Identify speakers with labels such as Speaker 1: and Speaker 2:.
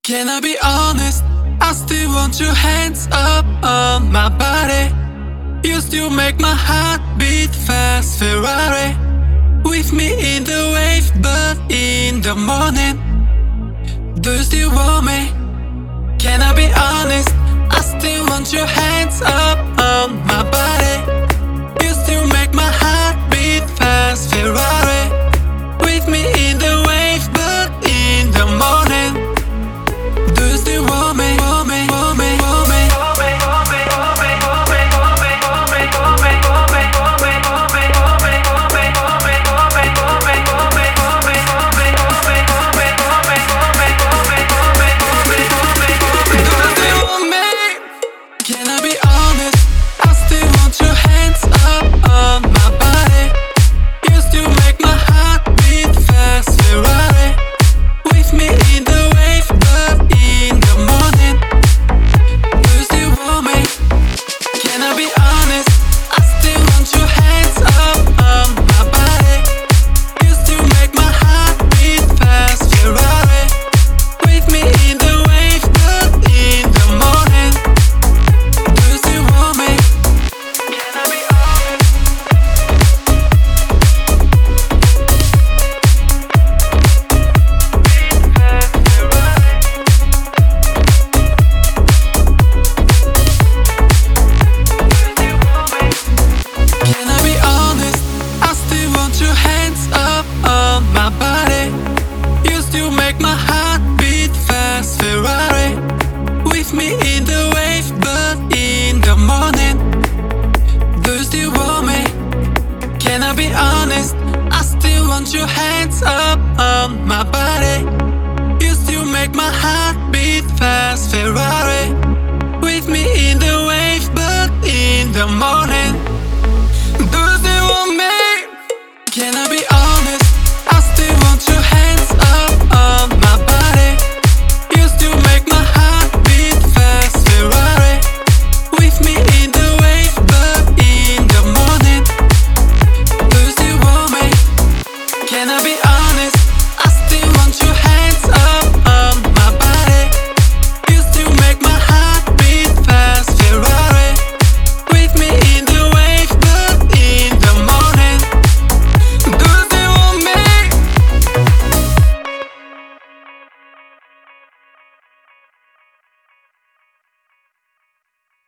Speaker 1: Can I be honest? I still want your hands up on my body. You still make my heart beat fast, Ferrari. With me in the wave, but in the morning. Do you still want me? Can I be honest? I still want your hands up on my body. You still make my heart beat fast, Ferrari. With me in the wave, but in the morning. Do you still want me? Want me? Want me? Want me? Can I be honest? I still want your hands up on my body. You still make my heart beat fast, Ferrari. With me in the wave, but in the morning. Do you still want me? Can I be honest? I still want your hands up on my body. You still make my heart beat fast, Ferrari. With me in the wave, but in the morning. Do you still want me? Can I be honest? Can I be honest? I still want your hands up on my body. You still make my heart beat fast, Ferrari. With me in the wave, but in the morning. Do you still want me? Can I be honest? I still want your hands up on my body. You still make my heart beat fast, Ferrari. With me in the wave, but in the morning.